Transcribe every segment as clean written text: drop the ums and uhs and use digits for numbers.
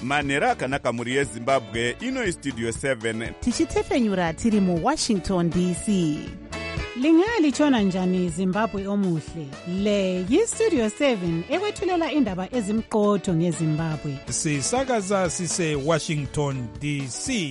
manhero akanaka mhuri yezimbabwe. Ino istudio 7 tichitefenyura tiri muWashington DC. Lingalitshona njani Zimbabwe omuhle? Le yistudio 7 ekwethulela indaba ezimqotho ngeZimbabwe. Sisakaza sise Washington DC.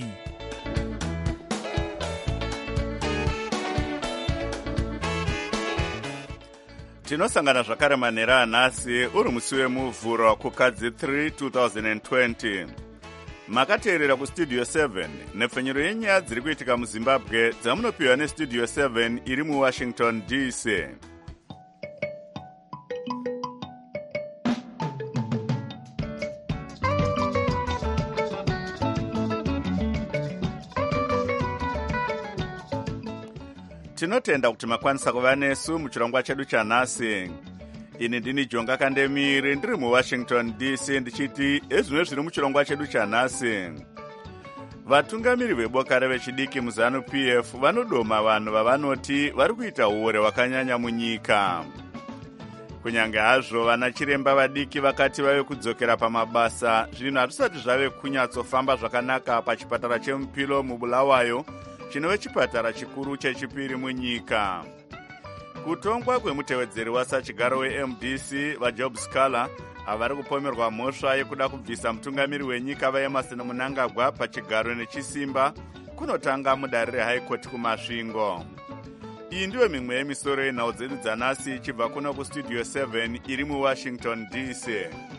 tinosangana zvakare manhero anhasi uri musi wemuvhuro kukadzi 3 2020. Makateerera kustudio 7 nepfenyuro yenyaya dziri kuitika muzimbabwe dzamunopiwa nestudio 7 iri muWashington DC. Tinotenda kuti makwanisa kuva nesu muchirongwa chedu chanhasi. Ini ndini Jonga Kandemiri ndiri muWashington DC ndichiti ezvimwe zviri muchirongwa chedu chanhasi. Vatungamiri veboka revechidiki muzanu PF vanodoma vanhu vavanoti vari kuita uore hwakanyanya munyika. Kunyange hazvo vana chiremba vadiki vakati vave kudzokera pamabasa, zvinhu hazvisati zvave kunyatsofamba zvakanaka pachipatara cheMupilo muBulawayo, chinove chipatara chikuru chechipiri munyika. Kutongwa kwemutevedzeri wasachigaro weMDC vaJob Scala avari kupomerwa mhosva yekuda kubvisa mutungamiri wenyika vaEmerson Mnangagwa pachigaro nechisimba kunotanga mudare reHigh Court kumasvingo. Iyi ndiyo mimwe yemisoro yenhau dzedu dzanhasi ichibva kuno kustudio 7 iri muWashington DC.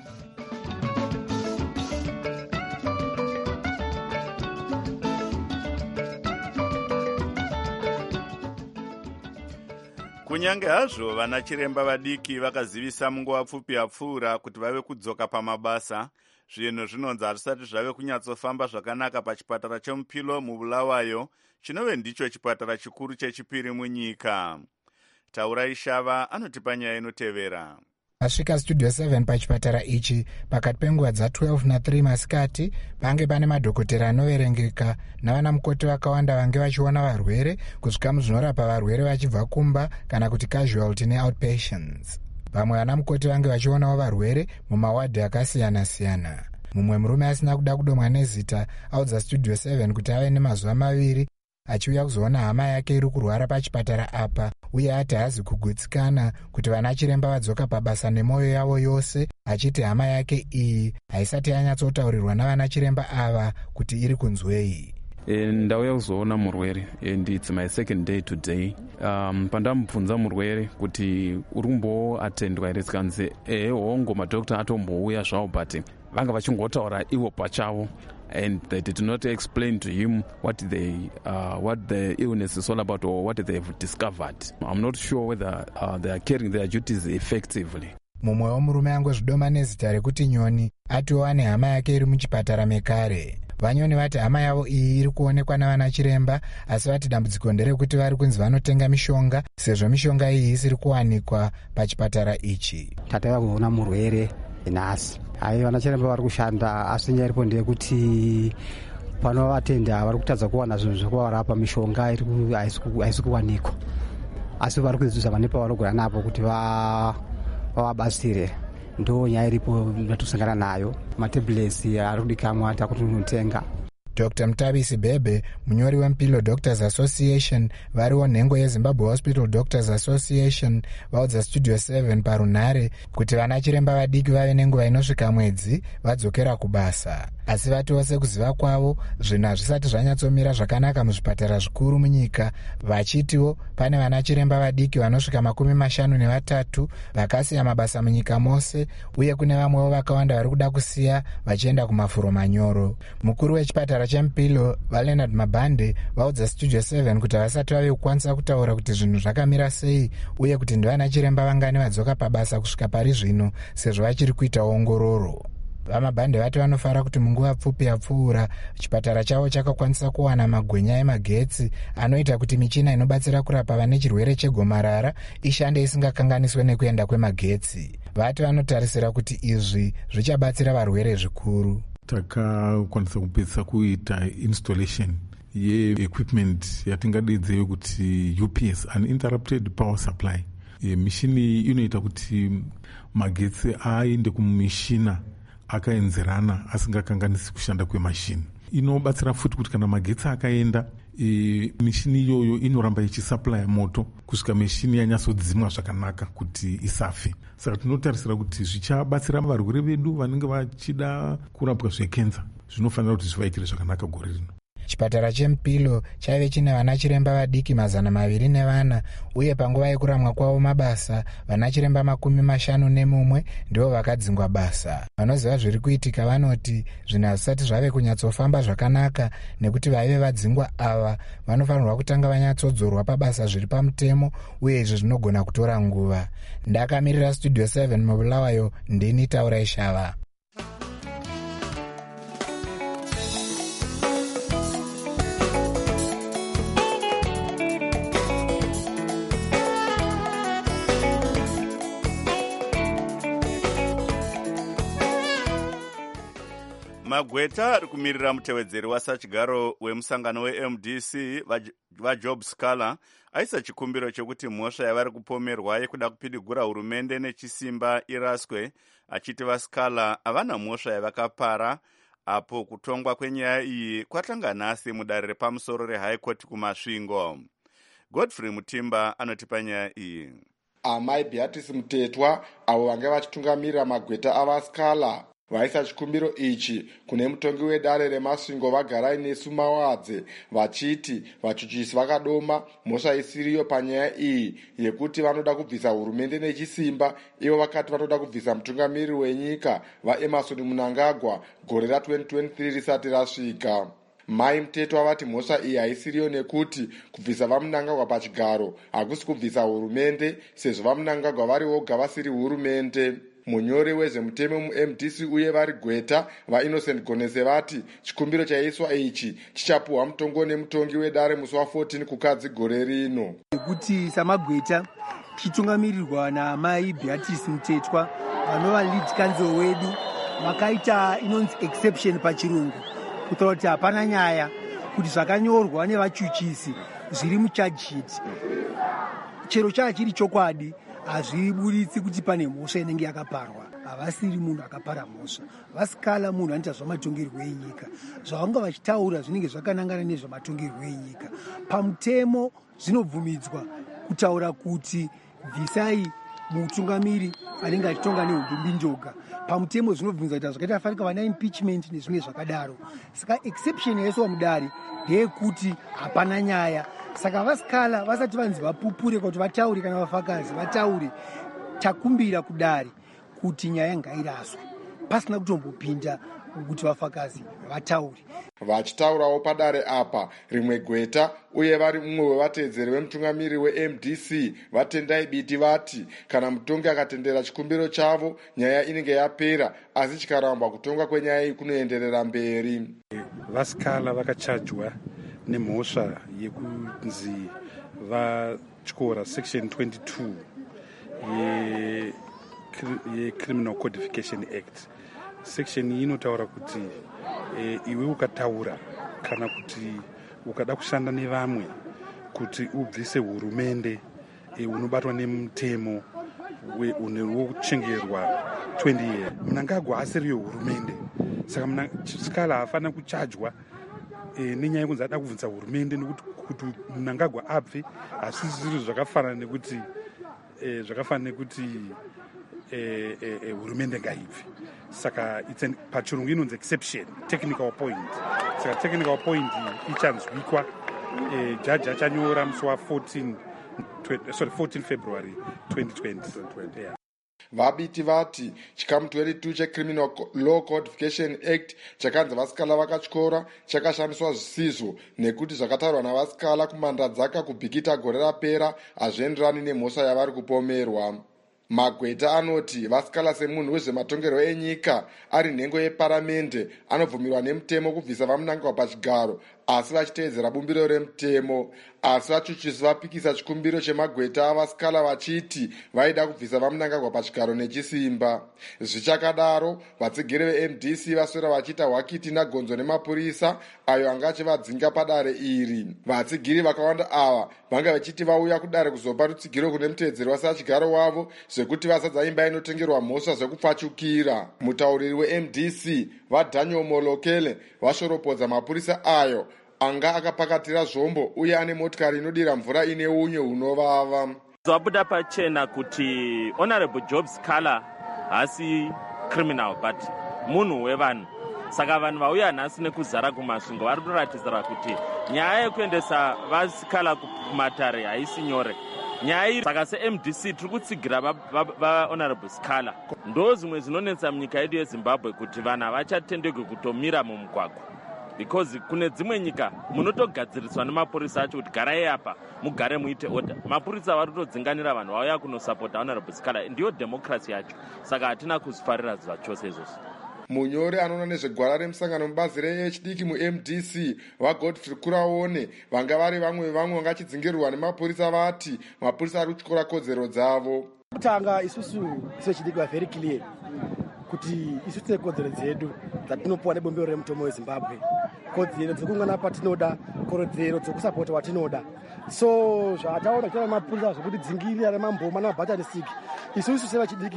Kunyange hazvo vana chiremba vadiki vakazivisa munguva pfupi yapfuura kuti vave kudzoka pamabasa, zvinhu zvinonzi hazvisati zvave kunyatsofamba zvakanaka pachipatara cheMupilo muBulawayo, chinove ndicho chipatara chikuru chechipiri munyika. Taurai Shava anotipa nyaya inotevera. Asvika studio 7 pachipatara ichi pakati penguva dza12 na3 masikati, pange pane madhokotera anoverengeka navana mukoti vakawanda vange vachiona varwere kusvika muzvinorapa varwere vachibva kumba kana kuti casualty neoutpatients. Vamwe vana mukoti vange vachionawo varwere mumawadhi akasiyana-siyana. Mumwe murume asina kuda kudomwa nezita audza studio 7 kuti ave nemazuva 2 achiuya kuzoona hama yake iri kurwara pachipatara apa, uye ati haazi kugutsikana kuti vana chiremba vadzoka pabasa nemwoyo yavo yose, achiti hama yake iyi haisati yanyatsotaurirwa navana chiremba ava kuti iri kunzwei. Ndauya kuzoona murwere and it's my second day today. Pandamubvunza murwere kuti uri kumboatendwa here, tikanzi hongo madhokota atombouya zvawo, but vanga vachingotaura ivo pachavo, and they did not explain to him what the illness is all about or what they've discovered. I'm not sure whether they are carrying their duties effectively. Mumwewo murume angozvidoma nezita rekuti Nyoni atiwo ane hama yake iri muchipatara mekare. Vanyoni vati hama yavo iyi iri kuonekwa navana chiremba, asi vati dambudziko nderekuti vari kunzi vanotenga mishonga, sezvo mishonga iyi isiri kuwanikwa pachipatara ichi. Tatava kuona murwere nhasi. Hai, vana chiremba vari kushanda, asi nyaya iripo ndeyekuti pano vatenda vari kutadza kuwana zvinhu zvekuvarapa, mishonga haisi kuwanikwa, asi vari kudzidzisa vane pavanogona napo kuti vavabatsire. Ndo nyaya iripo yatusangana nayo. Matablets ari kudikamwa takutonotenga. Dr. Mtabisi Bebe, munyori weMupilo Doctors Association, variwo nhengo yeZimbabwe Hospital Doctors Association, vaudza studio 7 parunhare kuti vana chiremba vadiki vave nenguva inosvika mwedzi vadzokera kubasa. Asi vatiwo sekuziva kwavo, zvinhu hazvisati zvanyatsomira zvakanaka muzvipatara zvikuru munyika, vachitiwo pane vana chiremba vadiki vanosvika 53 vakasiya mabasa munyika mose, uye kune vamwewo vakawanda vari kuda kusiya vachienda kumafuro manyoro. Mukuru wechipatara cheMupilo vaLeonard Mabande vaudza studio 7 kuti havasati vave kukwanisa kutaura kuti zvinhu zvakamira sei, uye kuti ndivana chiremba vangani vadzoka pabasa kusvika pari zvino, sezvo vachiri kuita ongororo. VaMabande vati vanofara kuti munguva pfupi yapfuura chipatara chavo chakakwanisa kuwana magwenya emagetsi anoita kuti michina inobatsira kurapa vane chirwere chegomarara ishande isingakanganiswe nekuenda kwemagetsi. Vati vanotarisira kuti izvi zvichabatsira varwere zvikuru. Takakwanisa kupedzisa kuita installation ye-equipment yatingadedzeyo kuti UPS, uninterrupted power supply. Mishini inoita kuti magetsi aende kumishina akaenzerana asingakanganisi kushanda kwemashini. Inobatsira futi kuti kana magetsi akaenda, mishini iyoyo inoramba ichisupply moto kusvika mishini yanyatsodzimwa zvakanaka kuti isafe. Saka tinotarisira kuti zvichabatsira varwere vedu vanenge vachida kurapwa zvekenza, zvinofanira kuti zvivaitire zvakanaka gore rino. Chipatara cheMupilo chaive chine vanachiremba vadiki 204 uye panguva yekuramwa kwavo mabasa vanachiremba 51 ndivo vakadzingwa basa. Vanoziva zviri kuitika vanoti zvinhu hazvisati zvave kunyatsofamba zvakanaka nekuti vaive vadzingwa ava vanofanirwa kutanga vanyatsodzorwa pabasa zviri pamutemo uye izvi zvinogona kutora nguva. Ndakamirira Studio 7 muBulawayo, ndini Taurai Shava. Magweta ari kumirira mutevedzeri wasachigaro wemusangano weMDC vaJob Scala aisa chikumbiro chekuti mhosva yavari kupomerwa yekuda kupidigura hurumende nechisimba iraswe, achiti vaScala havana mhosva yavakapara apo kutongwa kwenyaya iyi kwatanga nhasi mudare repamusoro reHigh Court kumasvingo. Godfrey Mutimba anotipa nyaya iyi. Amai Beatrice Mutetwa avo vanga vachitungamirira magweta avaScala vaisa chikumbiro ichi kune mutongi wedare remasvingo vagarai nesu mawadze vachiti vachuchisi vakadoma mhosva isiriyo panyaya iyi yekuti vanoda kubvisa hurumende nechisimba. Ivo vakati vanoda kubvisa mutungamiriri wenyika vaEmerson Mnangagwa gore ra2023 risati rasvika. Mai Mutetwa vati mhosva iyi haisiriyo nekuti kubvisa vaMnangagwa pachigaro hakusi kubvisa hurumende sezvo vaMnangagwa vari voga vasiri hurumende. Munyori wezvemutemo muMDC uye vari gweta vaInnocent Gonese vati chikumbiro chaiswa ichi chichapuhwa mutongo nemutongi wedare musi wa14 kukadzi gore rino. Kuti samagweta tichitungamirirwa namai Beatrice Mutetwa vanova lead counsel wedu vakaita inonzi exception pachirungu kutaura kuti hapana nyaya kuti zvakanyorwa nevachuchisi zviri mucharge sheet chero chachiri chokwadi hazviburitsi kuti pane mhosva inenge yakaparwa. Havasiri munhu akapara mhosva. vaScala munhu anoita zvamatongerwo enyika. Zvavanga vachitaura zvinenge zvakanangana nezvamatongerwo enyika. Pamutemo zvinobvumidzwa kutaura kuti bvisai mutungamiri anenge achitonga neudhumbi njoga. Pamutemo zvinobvumidzwa kuita zvakaita fanika vana impeachment nezvimwe zvakadaro. Saka exception yaiswa mudare ndeyekuti hapana nyaya. Saka vaScala vasati vanzi vapupure kuti vataure kana vafakazi vataure, takumbira kudare kuti nyaya ngairaswe pasina kutombopinda kuti vafakazi vataure. Vachitaurawo padare apa rimwe gweta uye vari mumwe wevatedzeri vemutungamiriri weMDC vatendai biti vati kana mutongi akatendera chikumbiro chavo nyaya inenge yapera, asi chikaramba kutonga kwenyaya iyi kunoenderera mberi. vaScala vakachajwa nemhosva yekunzi vatyora section 22 yeCriminal Codification Act. Section iyi inotaura kuti iwe ukataura kana kuti ukada kushanda nevamwe kuti ubvise hurumende unobatwa nemutemo wokuchengerwa 20 years. Mnangagwa asiriyo hurumende, saka Scala hafana kuchajwa nenyaya yekunzi ada kubvisa hurumende nekuti kuti Mnangagwa abve hazvisi zviro zvakafanira nekuti hurumende ngaibve. Saka pachirungu inonzi exception, technical point. Saka technical point ichanzwikwa jaji achanyora musi wa14 February 2020. Yeah. Vabiti vati chikamu 22 cheCriminal Law Codification Act chakanzi vaScala vakatyora chakashandiswa zvisizvo nekuti zvakatarwa navaScala kumandadzaka kubhikita gore rapera hazvienderani nemhosva yavari kupomerwa. Magweta anoti vaScala semunhu wezvematongerwo enyika ari nhengo yeparamende anobvumirwa nemutemo kubvisa vaMnangagwa pachigaro, asi vachiteedzera bumbiro remutemo. Asi vachuchisi vapikisa chikumbiro chemagweta avasikala vachiti vaida kubvisa vamunangagwa pachigaro nechisimba. Zvichakadaro, vatsigiri veMDC vaswera vachiita hwakiti nagonzo nemapurisa ayo anga achivadzinga padare iri. Vatsigiri vakawanda ava vanga vachiti vauya kudare kuzopa rutsigiro kune muteedzeri wasachigaro wavo zvekuti vazadza imba inotengerwa mhosva zvekupfachukira. Mutauriri weMDC vaDaniel Molokele vashoropodza mapurisa ayo anga akapakatira zvombo uye ane motikari inodira mvura ine unye hunovava. Zvabuda pachena kuti Honorable Job Sikala hasi criminal but munhu wevanhu. Saka vanhu vauya nhasi nekuzara kumasvingo vari kuratidza kuti nyaya yekuendesa vasikala kumatare haisi nyore. Nyaya iyi saka seMDC tiri kutsigira vaHonorable Sikala. Ndo zvimwe zvinonetsa munyika yedu yeZimbabwe kuti vanhu havachatendeki kutomira mumugwagwa. Because kune dzimwe nyika munotogadziriswa nemapurisa acho kuti garai apa mugare muite order. Mapurisa vari kutodzinganira vanhu vauya kunosapota Honorable Sikala. Ndiyo democracy yacho. Saka hatina kuzifarira zvachose izvozvo. Munyori anoona nezvegwara remusangano mubazi reHDiki muMDC vaGodfrey Kuraone vanga vari vamwe vangachidzingirwa nemapurisa vati mapurisa ari kutyora kodzero dzavo. Kutanga isusu seHDiki very clear kuti isu tine kodzero dzedu dzatinopuwa nebombero remutomo weZimbabwe, kodzero dzekungana patinoda, kodzero dzekusapota watinoda. So zvataona kuita mapurisa zvekuti dzingirira remamboma namabhatanisiki, isusu sevaChidiki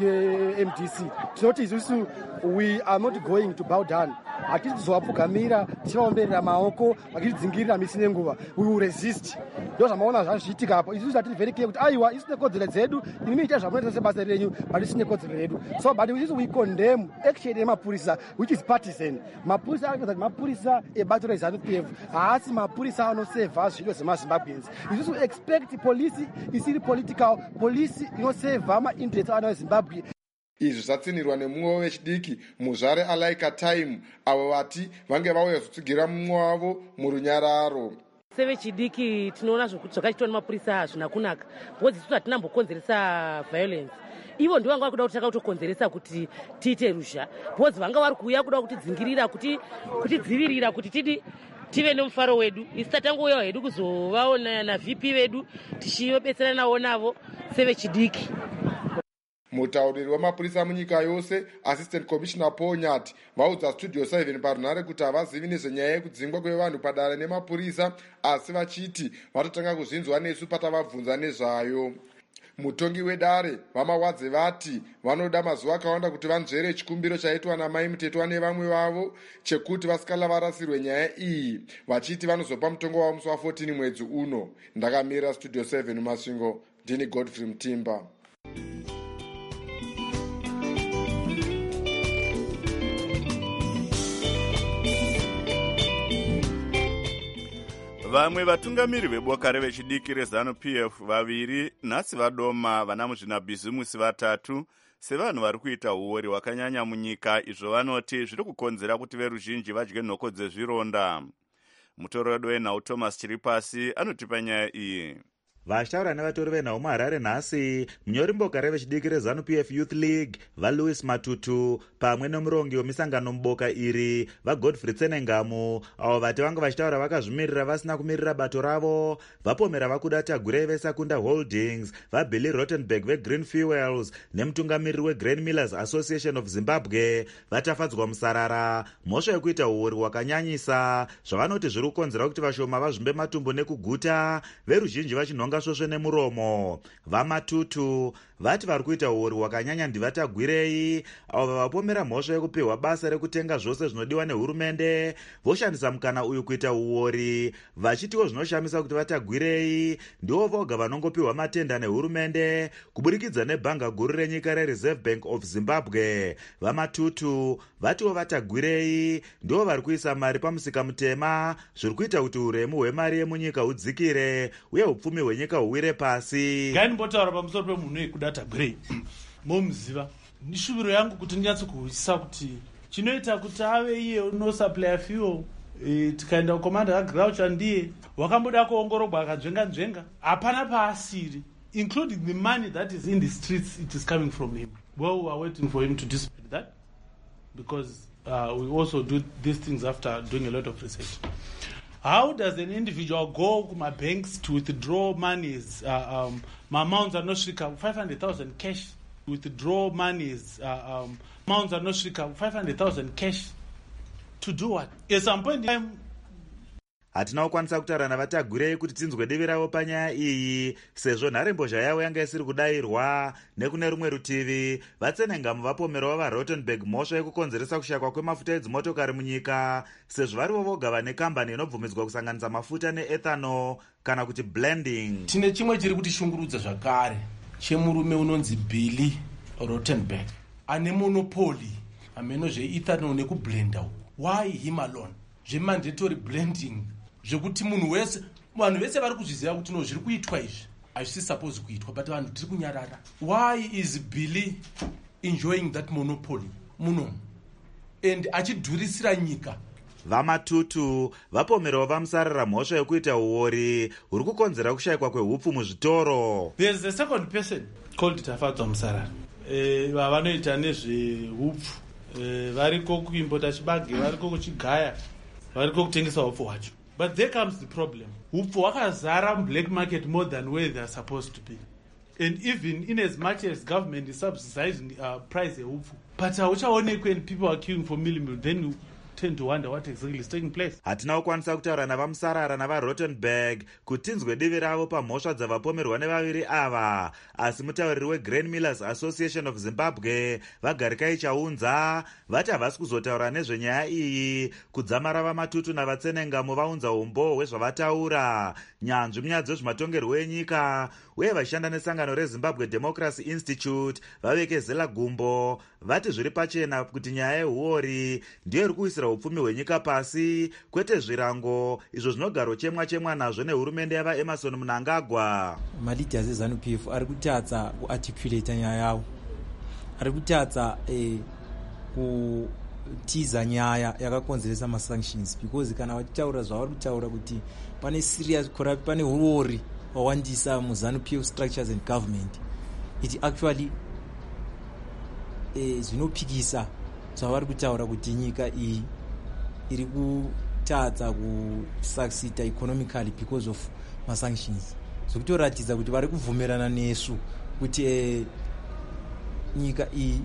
MDC tinoti isusu we are not going to bow down. Hatisi kuzovapfugamira tichivaomberera maoko vachitidzingirira misi nenguva. We will resist. Ndo zvamaona zvazviitika apo. Isusu hatiri very clear kuti aiwa isu nekodzero dzedu, imi muita zvamunoita sebasa renyu, but isu nekodzero yedu. So but isusu we condemn action yemapurisa which is partisan. Mapurisa anoita mapurisa ebato reZANU-PF haasi mapurisa anoseva zviro zvemaZimbabweans. Isusu expect police isiri political, police inoseva ma-interest avana veZimbabwe. Izvi zvatsinirwa nemumwe weChidiki muzvare Alaika Time avo vati vange vauya kuzotsigira mumwe wavo murunyararo. SeveChidiki tinoona zvakachitwa nemapurisa hazvina kunaka because isusu hatinambokonzeresa violence. Ivo ndivo vanga vari kuda kuti takakutokonzeresa kuti tiite ruzha because vanga vari kuuya kuda kutidzingirira kutidzivirira kuti tive nemufaro wedu. Isu tatangouya hedu kuzovaona naVP vedu tichibetserana navo navo SeveChidiki. Mutauriri wemapurisa munyika yose Assistant Commissioner Paul Nyati vaudza Studio 7 parunhare kuti havazivi nezvenyaya yekudzingwa kwevanhu padare nemapurisa asi vachiti vatotanga kuzvinzwa nesu patavabvunza nezvayo. Mutongi wedare vamawadze vati vanoda mazuva akawanda kuti vanzvere chikumbiro chaitwa namai mutetwa nevamwe vavo chekuti vasikala varasirwe nyaya iyi, vachiti vanozopa mutongo wavo musi wa14 mwedzi uno. Ndakamira Studio 7 Masvingo, ndini Godfrey Mutimba. Vamwe vatungamiri veboka reveChidiki reZANU-PF vaviri nhasi vadoma vana muzvinabhizimusi vatatu sevanhu vari kuita uori hwakanyanya munyika, izvo vanoti zviri kukonzera kuti veruzhinji vadye nhoko dzezvironda. Mutorodi wenhau Thomas Chiripasi anotipa nyaya iyi. Vashtaura nevatori venhau muHarare nhasi, munyori mboka reveChidiki reZANU-PF Youth League vaLouis Matutu pamwe nomurongi wemisangano muboka iri vaGodfrey Tsenengamu avo vati vanga vachitaura vakazvimirira vasina kumirira bato ravo, vapomera vakuda Tagurei veSakunda Holdings, vaBilly Rottenberg veGreen Fuels nemutungamiriri weGrain Millers Association of Zimbabwe vatafadzwa musarara mhosva yekuita uori hwakanyanyisa zvavanoti zviri kukonzera kuti vashoma vazvimbe matumbu nekuguta, veruzhinji vachinhonga svosve nemuromo. VaMatutu vati vari kuita uori hwakanyanya ndivaTagurei avo vapomera mhosva yekupiwa basa rekutenga zvose zvinodiwa nehurumende, voshandisa mukana uyu kuita uori, vachitiwo zvinoshamisa kuti vaTagurei ndivo voga vanongopiwa matenda nehurumende kuburikidza nebhanga guru renyika reReserve Bank of Zimbabwe. VaMatutu vatiwo vaTagurei ndivo vari kuisa mari pamusika mutema, zviri kuita kuti uremu hwemari yemunyika hudzikire uye upfumi hwenyika huwire pasi. Ngaimbotaura pamusoro pemunhu wekuda Tagurei momuziva. Nishuviro yangu kuti ndinyatsokuhwisisa kuti chinoita kuti ave iye unosupplya fuel tikaenda kukomanda kaGraucha ndiye wakamboda kuongorogwa akadzvenga hapana paasiri, including the money that is in the streets, it is coming from him. Well, we are waiting for him to dispute that because we also do these things after doing a lot of research. How does an individual go to my banks to withdraw monies, amounts anosvika 500,000 cash, withdraw monies, amounts anosvika 500,000 cash, to do what? At some point in time, hatina kukwanisa kutaura navatagurei kuti tinzwe divi ravo panyaya iyi, sezvo nharembozha yavo yanga isiri kudayirwa. Nekune rumwe rutivi, vatsenengamu vapomerawo vaRottenberg mhosva yekukonzeresa kushayikwa kwemafuta edzimotokari munyika, sezvo varivo voga vane kambani inobvumidzwa kusanganisa mafuta neethanol kana kuti blending. Tine chimwe chiri kutishungurudza zvakare chemurume unonzi Billy Rottenberg ane monopoli ameno zveethanol nekublenda. Why him alone? Zvemandatory blending zvekuti vanhu vese vari kuzviziva kuti no zviri kuitwa izvi hazvisi supposed kuitwa, but vanhu tiri kunyarara. Why is Billy enjoying that monopoly muno and achidhurisira nyika? VaMatutu vapomerawo vamusarara mhosva yekuita uori huri kukonzera kushayikwa kwehupfu muzvitoro. There is a second person called Tafadzwa Musarara vanoita nezvehupfu, variko kuimbota chibage, variko kuchigaya, variko kutengesa hupfu hwacho. But there comes the problem. Hupfu hwakazara black market more than where they are supposed to be. And even in as much as government is subsidizing price hupfu, but hauchaonekwi when people are queuing for millimil, then you tend to wonder what exactly is taking place. Hatina kukwanisa kutaura navamusarara navaRottenberg kuti tinzwe divi ravo pamhosva dzavapomerwa nevaviri ava, asi mutauriri weGrain Millers Association of Zimbabwe vaGarikai Chaunza vati havasi kuzotaura nezvenyaya iyi kudzamara vaMatutu navatsenengamu vaunza umbo hwezvavataura. Nyanzvi munyaya dzezvematongerwo enyika uye vashanda nesangano reZimbabwe Democracy Institute vavekezela gumbo vati zviri pachena kuti nyaya yehuori ndiyo iri kuisira upfumi hwenyika pasi, kwete zvirango izvo zvinogaro chemwa nazvo nehurumende yavaEmerson Mnangagwa. Maleaders eZANU-PF ari kutadza kuarticulate nyaya yavo, ari kutadza kutiza nyaya yakakonzeresa masanctions, because kana vachitaura zvavari kutaura kuti pane serious corrupt, pane huori hwawandisa muZANU-PF structures and government, it actually zvinopikisa zvavari kutaura kuti nyika iyi iri kutadza kusucceeda economically because of masanctions. Zvekutoratidza kuti vari kubvumirana nesu kuti nyika iyi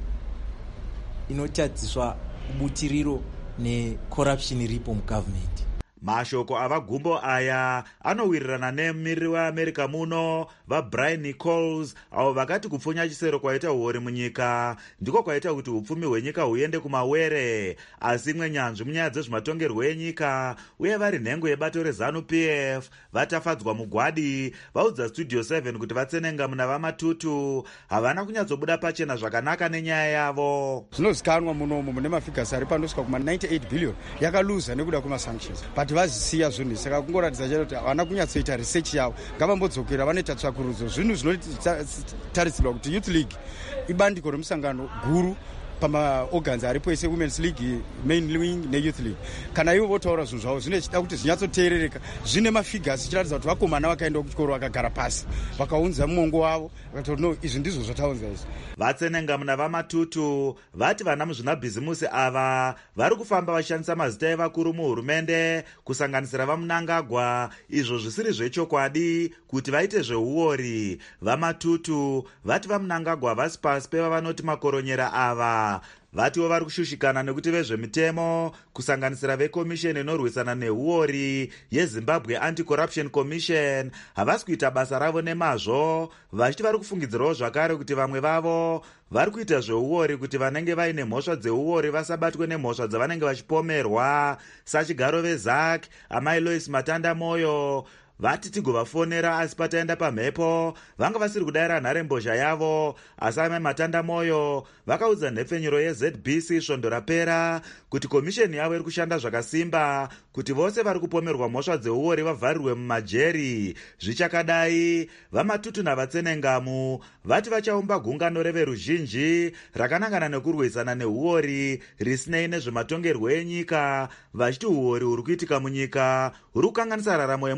inotadziswa butiriro necorruption iripo mugovernment. Mashoko avagumbo aya anowirirana nemumiriri weAmerica muno vaBrian Nichols, avo vakati kupfunya chisero kwaita uori munyika ndiko kwaita kuti upfumi hwenyika huende kumawere. Asi imwe nyanzvi munyaya dzezvematongerwo enyika uye vari nhengo yebato reZANU-PF vaTafadzwa Mugwadi vaudza Studio 7 kuti vatsenengamu navaMatutu havana kunyatsobuda pachena zvakanaka nenyaya yavo. Zvinozikanwa munomu mune mafigasi ari pandosvika kuma 98 billion yakaluza nekuda kwemasanctions, but vazisiya zvinhu. Saka kungoratidza chete kuti havana kunyatsoita research yavo. Ngavambodzokera vanoita tsvakurudzo. Zvinhu zvinotarisirwa kuti Youth League ibandiko remusangano guru pamaorgans aripo ese, Women's League, Main Wing neYouth League. Kana ivo votaura zvinhu zvavo zvinochida kuti zvinyatsoteerereka, zvine mafigasi chiratidza kuti vakomana vakaenda kuchikoro vakagara pasi vakaunza mumongo wavo vakati no, izvi ndizvo zvataunza izvi. Vatsenengamu navaMatutu vati vana muzvinabhizimusi ava vari kufamba vachishandisa mazita evakuru muhurumende kusanganisira vaMnangagwa, izvo zvisiri zvechokwadi kuti vaite zveuori. VaMatutu vati vaMnangagwa havasi pasi pevavanoti makoronyera ava. Vatiwo vari kushushikana nekuti vezvemitemo kusanganisira vekomisheni inorwisana nehuori yeZimbabwe Anti-Corruption Commission havasi kuita basa ravo nemazvo, vachiti vari kufungidzirawo zvakare kuti vamwe vavo vari kuita zveuori kuti vanenge vaine mhosva dzeuori vasabatwe nemhosva dzavanenge vachipomerwa. Sachigaro veZAC amai Lois Matanda Moyo vati tigovafonera asi pataenda pamhepo vanga vasiri kudayira nharembozha yavo. Asi amai Matanda Moyo vakaudza nhepfenyuro yeZBC svondo rapera kuti komisheni yavo iri kushanda zvakasimba kuti vose vari kupomerwa mhosva dzeuori vavharirwe mumajeri. Zvichakadai, vaMatutu navatsenengamu vati vachaumba gungano reveruzhinji rakanangana nekurwisana neuori risinei nezvematongerwo enyika, vachiti uori huri kuitika munyika huri kukanganisa raramo yemunhu wese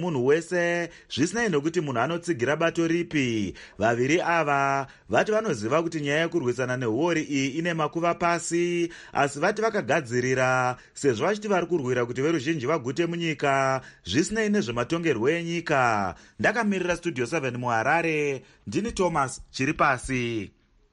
zvese zvisinei nokuti munhu anotsigira bato ripi. Vaviri ava vati vanoziva kuti nyaya yekurwisana nehuori iyi ine makuva pasi, asi vati vakagadzirira sezvo vachiti vari kurwira kuti veruzhinji vagute munyika zvisinei nezvematongerwo enyika. Ndakamirira Studio 7 muHarare, ndini Thomas Chiripasi.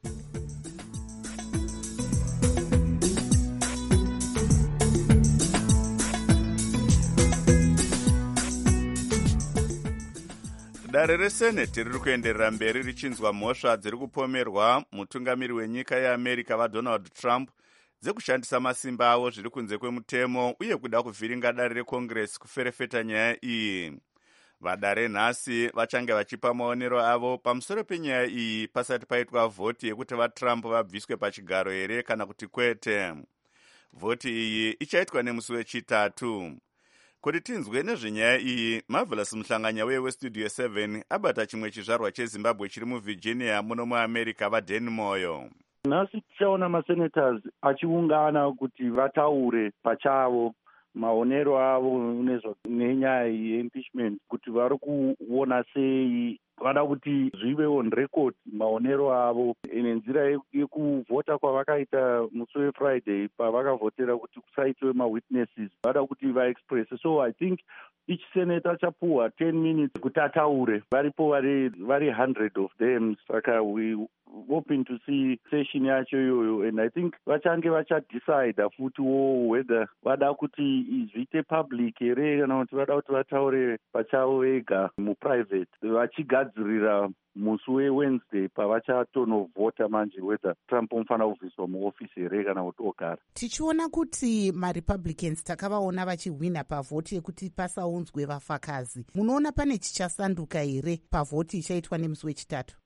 Dare reseneti riri kuenderera mberi richinzwa mhosva dziri kupomerwa mutungamiri wenyika yeAmerica vaDonald Trump dzekushandisa masimba avo zviri kunze kwemutemo uye kuda kuvhiringa dare reCongress kuferefeta nyaya iyi. Vadare nhasi vachange vachipa maonero avo pamusoro penyaya iyi pasati paitwa vhoti yekuti vaTrump vabviswe pachigaro here kana kuti kwete. Vhoti iyi ichaitwa nemusi weChitatu. Kuti tinzwe nezvenyaya iyi, Marvelous Muhlanganya weStudio 7 abata chimwe chizvarwa cheZimbabwe chiri muVirginia muno muAmerica vaDan Moyo. Nhasi tichaona masenators achiungana kuti vataure pachavo maonero avo nenyaya yeimpeachment, kuti vari kuona sei vada kuti zvive on record maonero avo nenzira yekuvhota kwavakaita musi weFriday pavakavhotera kuti kusaitwe mawitnesses, vada kuti vaexpress. So I think each senator achapuwa 10 minutes kuti ataure, varipo vari 100 of them. Saka we hoping to see session yacho iyoyo, and I think vachange vachadecide futi whether vada kuti izviite public here kana kuti vada kuti vataure pachavo vega muprivate, vachigadzirira musi weWednesday pavachatonovhota manje whether Trump unofana kubviswa muofisi here kana kuti ogara. Tichiona kuti maRepublicans takavaona vachihwina pavhoti yekuti pasaunzwe vafakazi, munoona pane chichasanduka here pavhoti ichaitwa nemusi weChitatu?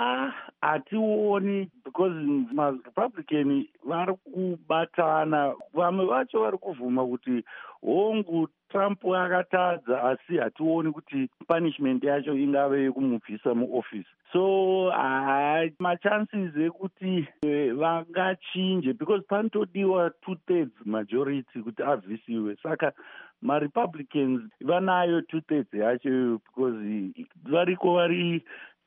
Hationi, because maRepublican vari kubatana, vamwe vacho vari kuvhuma kuti hongu Trump akatadza, asi hationi kuti punishment yacho ingave yekumubvisa muoffice. So machances ekuti vangachinje, because panotodiwa 2/3 majority kuti abvisiwe. Saka maRepublicans vanayo 2/3 yacho, because variko vari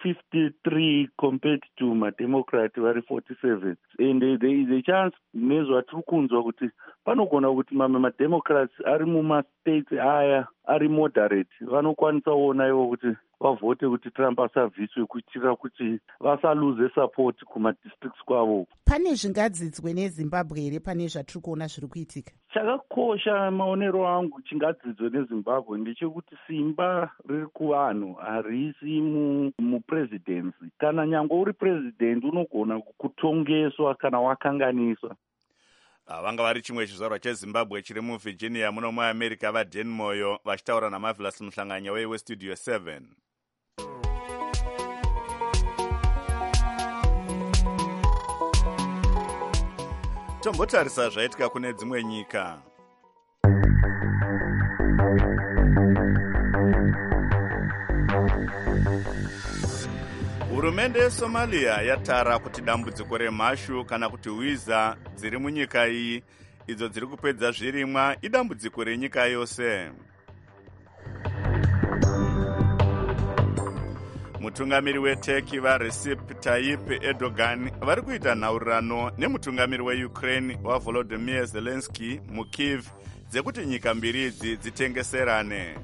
53 compared to maDemocrat vari 47, and there is a chance nezvatiri kunzwa kuti panogona kuti mamwe maDemocrats ari mumastates aya ari moderate vanokwanisa kuona ivo kuti vavhote kuti Trump asabviswe kuitira kuti vasaluze support kumadistricts kwavo. Pane zvingadzidzwe neZimbabwe here pane zvatiri kuona zviri kuitika? Chakakosha maonero angu chingadzidzwe neZimbabwe ndechekuti simba riri kuvanhu harisi mupresidency. Kana nyangwe uri president unogona kutongeswa kana wakanganiswa. Vanga vari chimwe chizvarwa cheZimbabwe chiri muVirginia muno muAmerica vaDan Moyo vachitaura naMarvelous Muhlanganya weStudio 7. Tombotarisa zvaitika kune dzimwe nyika. Hurumende yeSomalia yatara kuti dambudziko remhashu kana kuti hwiza dziri munyika iyi idzo dziri kupedza zvirimwa idambudziko renyika yose. Mutungamiri weTurkey vaRecep Tayyip Erdogan vari kuita nhaurirano nemutungamiri weUkraine waVolodymyr Zelensky muKyiv dzekuti nyika mbiri idzi dzitengeserane.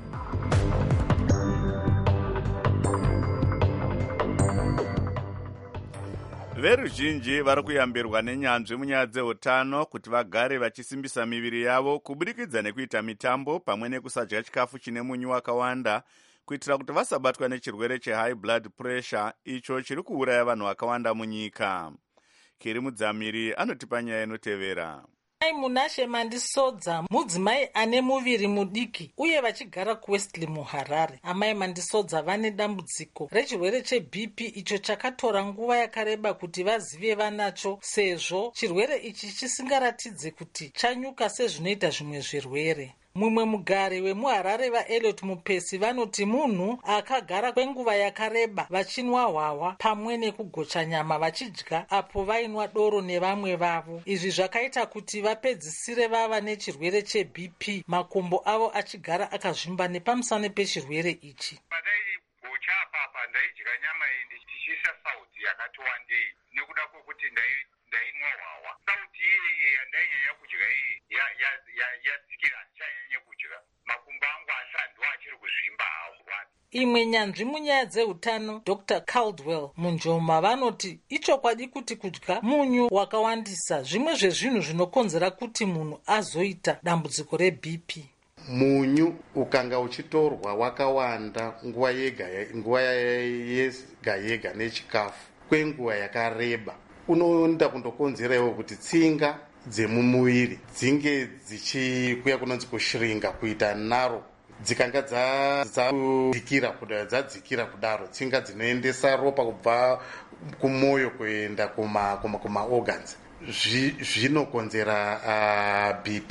Veruzhinji vari kuyambirwa nenyanzvi munyaya dzeutano kuti vagare vachisimbisa miviri yavo kuburikidza nekuita mitambo pamwe nekusadya chikafu chine munyu wakawanda kuitira kuti vasabatwa nechirwere chehigh blood pressure icho chiri kuuraya vanhu vakawanda munyika. Kiri Mudzamiri anotipa nyaya inotevera. Munashe Mandisodza mudzimai ane muviri mudiki uye vachigara kuWestleigh muHarare. Amai Mandisodza vane dambudziko rechirwere cheBP icho chakatora nguva yakareba kuti vazive vanacho, sezvo chirwere ichi chisingaratidze kuti chanyuka sezvinoita zvimwe zvirwere. mumwe mugari wemuharare vaeliot mupesi vanoti munhu akagara kwenguva yakareba vachinwa hwahwa pamwe nekugocha nyama vachidya apo vainwa doro nevamwe vavo. Izvi zvakaita kuti vapedzisire vava nechirwere chebp, makumbo avo achigara akazvimba nepamusana pechirwere ichi. Gocha apapa ndaidya nyama iyi ndichiisa sauti yakati wandei nekuda kwokuti ndainwa hwahwa. Sauti iyi yandainyanya kudya iyi yadzikira, handichanyanye kudya. Makumbo angu ndo achiri kuzvimba hawo. Imwe nyanzvi munyaya dzeutano Dr. Caldwell Munjoma vanoti ichokwadi kuti kudya munyu wakawandisa zvimwe zvezvinhu zvinokonzera kuti munhu azoita dambudziko reBP. Munyu ukanga uchitorwa wakawanda nguva yega yega nechikafu kwenguva yakareba, unoenda kundokonzerawo kuti tsinga dzemumuviri dzinge dzichikuya kunonzi kushiringa, kuita naro. Dzikanga dzadzikira kudaro, tsinga dzinoendesa ropa kubva kumoyo kuenda kuma-organs. Zvinokonzera BP.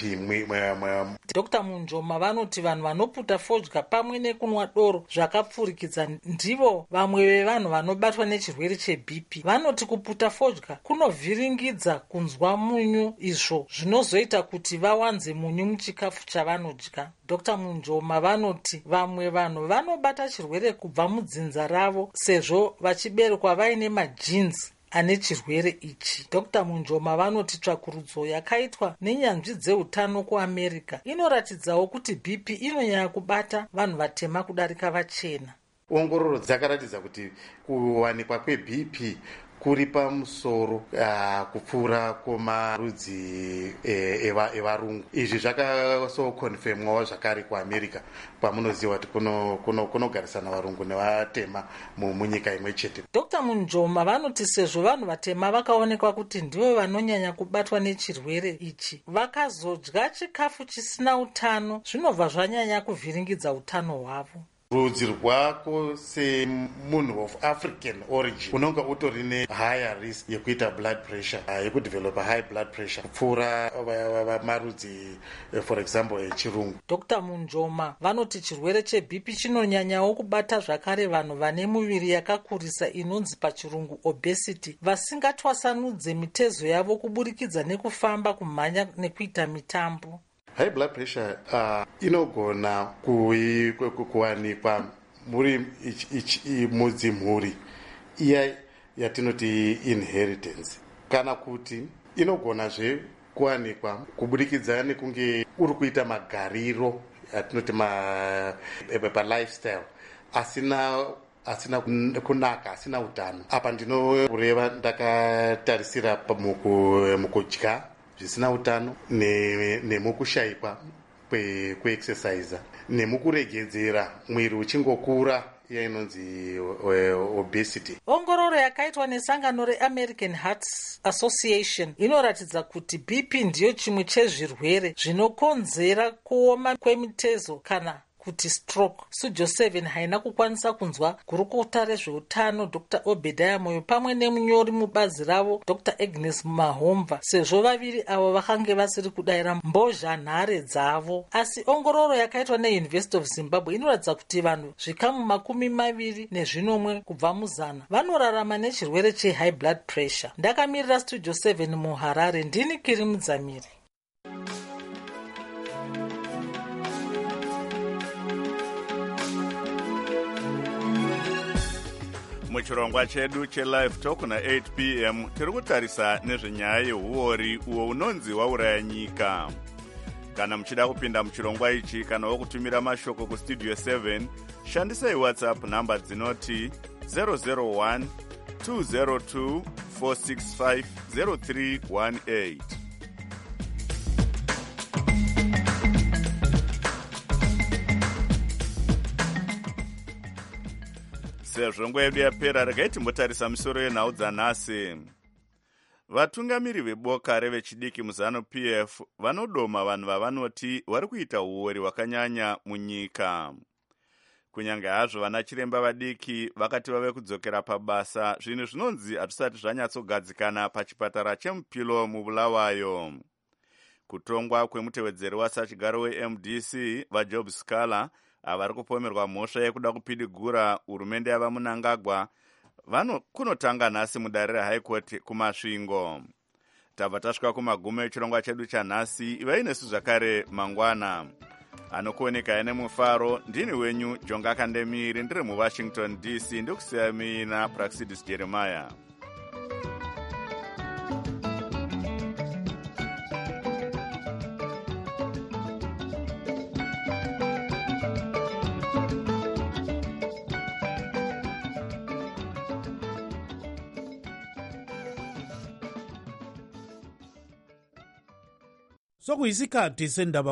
Dr. Munjoma vanoti vanhu vanoputa fodya pamwe nekunwa doro zvakapfurikidza ndivo vamwe vevanhu vanobatwa nechirwere cheBP. Vanoti kuputa fodya kunovhiringidza kunzwa munyu, izvo zvinozoita kuti vawanze munyu muchikafu chavanodya. Dr. Munjoma vanoti vamwe vanhu vanobata chirwere kubva mudzinza ravo sezvo vachiberekwa vaine majinsi ane chirwere ichi. Dr. Munjoma vanoti tsvakurudzo yakaitwa nenyanzvi dzeutano kuAmerica inoratidzawo kuti BP inonyanya kubata vanhu vatema kudarika vachena. Ongororo dzakaratidza kuti kuwanikwa kweBP kuri pamusoro kupfuura kwomarudzi evarungu. Izvi zvakasokonfemwawo zvakare kuAmerica, kwamunoziva kuti kunogarisana varungu nevatema munyika imwe chete. Dr. Munjoma vanoti sezvo vanhu vatema vakaonekwa kuti ndivo vanonyanya kubatwa nechirwere ichi, vakazodya chikafu chisina utano zvinobva zvanyanya kuvhiringidza utano hwavo. Rudzi rwako semunhu of African origin unonga utori nehigher risk yekuita blood pressure, yekudevelopa high blood pressure kupfuura marudzi for example echirungu. Dr. Munjoma vanoti chirwere cheBP chinonyanyawo kubata zvakare vanhu vane muviri yakakurisa inonzi pachirungu obesity, vasingatwasanudze mitezo yavo kuburikidza nekufamba, kumhanya nekuita mitambo. High blood pressure inogona kuwanikwa muri mudzimhuri iya yatinoti inheritance, kana kuti inogonazve kuwanikwa kubudikidza nekunge uri kuita magariro atinoti lifestyle asina kunaka, asina utano. Apa ndinoreva ndakatarisira mukudya zvisina utano nemukushayikwa kweexercise nemukuregedzera mwiri uchingokura inonzi obesity. Ongororo yakaitwa nesangano reAmerican Heart Association inoratidza kuti BP ndiyo chimwe chezvirwere zvinokonzera kuoma kwemitezo kana kuti stroke. Studio 7 haina kukwanisa kunzwa gurukota rezveutano Dr. Obediah Moyo pamwe nemunyori mubazi ravo Dr. Agnes Mahomva sezvo vaviri avo vakange vasiri kudayira mbozhanhare dzavo. Asi ongororo yakaitwa neUniversity of Zimbabwe inoratidza kuti vanhu zvikamu 20 kubva muzana vanorarama nechirwere chehigh blood pressure. Ndakamirira Studio 7 muHarare, ndini Kiri Mudzamiri. Muchirongwa chedu chelive talk na 8 p.m. tiri kutarisa nezvenyaya yeuori uwo unonzi wauraya nyika. Kana muchida kupinda muchirongwa ichi kana wokutumira mashoko kustudio 7, shandisai WhatsApp namba dzinoti 001 202 465 0318. Sezvo nguva yedu yapera, regai timbotarisa misoro yenhau dzanhasi. Vatungamiri veboka revechidiki muZANU-PF vanodoma vanhu vavanoti vari kuita uori hwakanyanya munyika. Kunyange hazvo vana chiremba vadiki vakati vave kudzokera pabasa, zvinhu zvinonzi hatisati zvanyatsogadzikana pachipatara cheMupilo muBulawayo. kutongwa kwemutevedzeri wasachigaro wemdc vajob scala avari kupomerwa mhosva yekuda kupidigura hurumende yava munangagwa kunotanga nhasi mudare rehigh court kumasvingo. tabva tasvika kumagumo echirongwa chedu chanhasi. ivai nesu zvakare mangwana anokuonekai nemufaro. ndini wenyu jonga kandemiri ndiri muwashington dc ndokusiyamina praxidis jeremiah. sokuyisikhathi sendaba